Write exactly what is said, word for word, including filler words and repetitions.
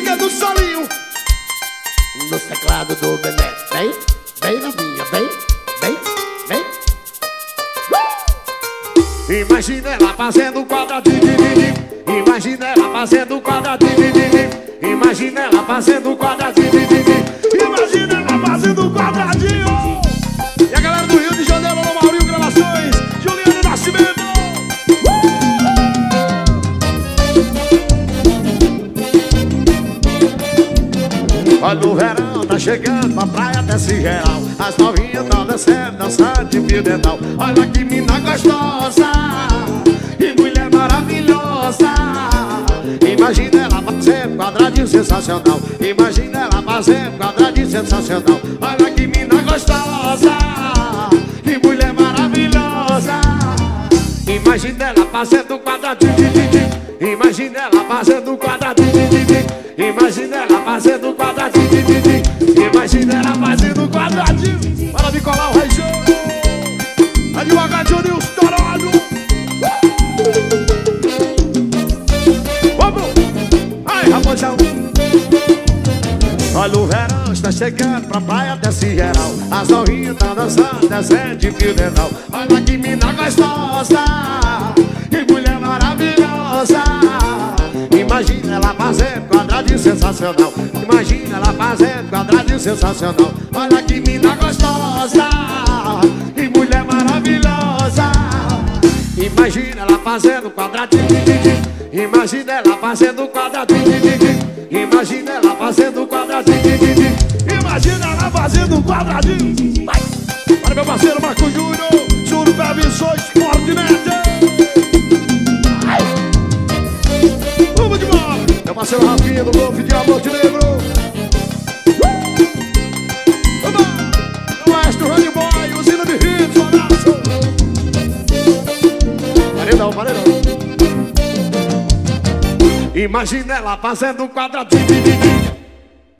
música do Solinho. No teclado do Bené. Vem, vem novinha, vem, vem, vem. uh! Imagina ela fazendo quadradinho. Imagina ela fazendo quadradinho. Imagina ela fazendo quadradinho. Imagina ela fazendo quadradinho. E a galera do Rio de Janeiro, no Maurinho Gravações, Juliano Nascimento. Olha o verão, tá chegando, a praia desce geral. As novinhas tão descendo, dançando de fio dental. Olha que mina gostosa e mulher maravilhosa. Imagina ela fazendo quadradinho sensacional. Imagina ela fazendo quadradinho sensacional. Olha que mina gostosa e mulher maravilhosa. Imagina ela fazendo quadradinho. Imagina ela fazendo quadradinho. Imagina ela fazendo quadradinho. Imagina ela fazendo quadradinho. Para me colar o reijão. É devagarzinho e o estourado. Vamos! Ai, raposão. Olha o verão, está chegando pra praia desce geral. As novinhas estão dançando, descendo de fio dental. Olha que mina gostosa e mulher maravilhosa. Imagina ela fazendo quadradinho sensacional. Imagina ela fazendo quadradinho sensacional. Olha que mina gostosa e mulher maravilhosa. Imagina ela fazendo quadradinho. Imagina ela fazendo quadradinho. Imagina ela fazendo quadradinho. Imagina ela fazendo quadradinho. Vai! Para meu parceiro Marco Júnior, Júnior Permissões, Fortnite. Vamos de bola! Meu parceiro Rafinha do Golfe de Montenegro. Vamos! O Maestro Rony Boy, usina de hits, um abraço. Paredão, paredão. Imagina ela fazendo quadradinho.